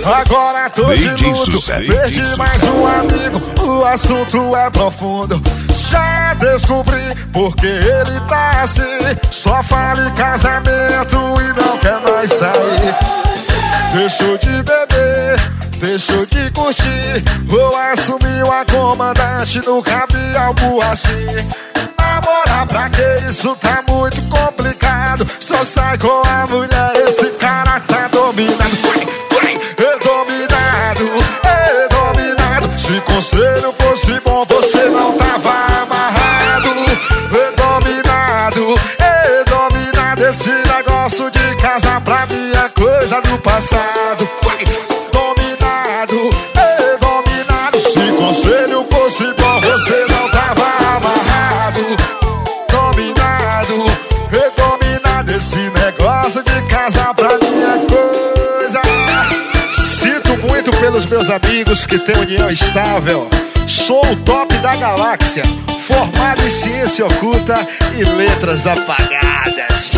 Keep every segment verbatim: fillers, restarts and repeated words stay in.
Agora tô de luto, perdi mais um amigo. O assunto é profundo. Já descobri porque ele tá assim. Só fala em casamento e não quer mais sair. Deixou de beber, deixou de curtir. Vou assumir o comandante, nunca vi algo assim. Namorar pra que isso tá muito complicado. Só sai com a mulher, esse cara tá dominado. Vai, vai, é dominado, é dominado. Se conselho fosse bom, você não tava amarrado. É dominado, é dominado. Esse negócio de casar pra mim é coisa do passado. Vai, dominado, é dominado. Se conselho fosse bom, você não tava amarrado. Dominado, é dominado. Esse negócio de casar pra mim é coisa. Sinto muito pelos meus amigos que têm união estável. Sou o top da galáxia, formado em ciência oculta e letras apagadas.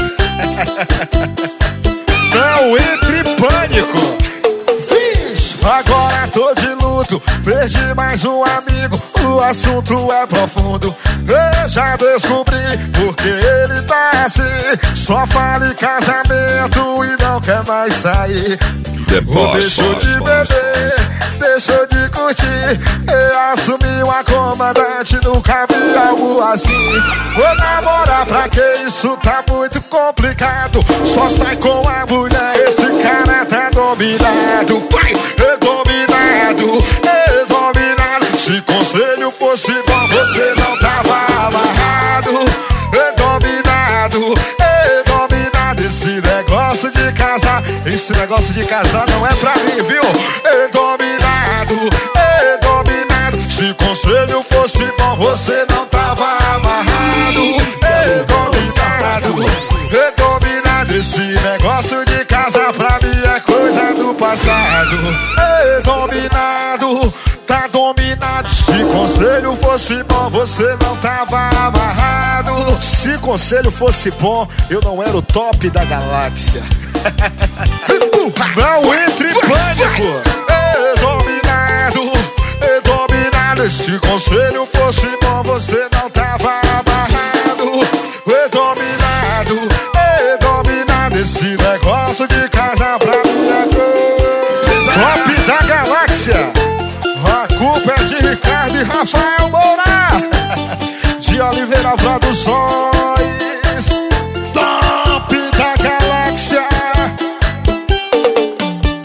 Não entre em pânico. Vixe, agora tô de luto, perdi mais um amigo. O assunto é profundo. Eu já descobri porque ele tá assim. Só fala em casamento e não quer mais sair. Deixou de beber, deixou de curtir. Eu assumi uma comandante, nunca vi algo assim. Vou namorar pra que isso tá muito complicado. Só sai com a mulher, esse cara tá dominado. Vai, é dominado, é dominado. Se conselho fosse bom, você não tava amarrado. É dominado, é dominado. Esse negócio de casar, esse negócio de casar não é pra mim, viu? É dominado, é dominado. Se conselho fosse bom, você não tava amarrado. É dominado, é dominado. Esse negócio de casar pra mim é coisa do passado. É dominado, tá dominado. Se conselho fosse bom, você não tava amarrado. Se conselho fosse bom, eu não era o top da galáxia. Não entre em pânico. É dominado, é dominado. Se conselho fosse bom, você não tava amarrado. É dominado, é dominado. Esse negócio de casar pra mim é coisa. Top da galáxia. A culpa é de Ricardo e Rafael Moura. De Oliveira Produções.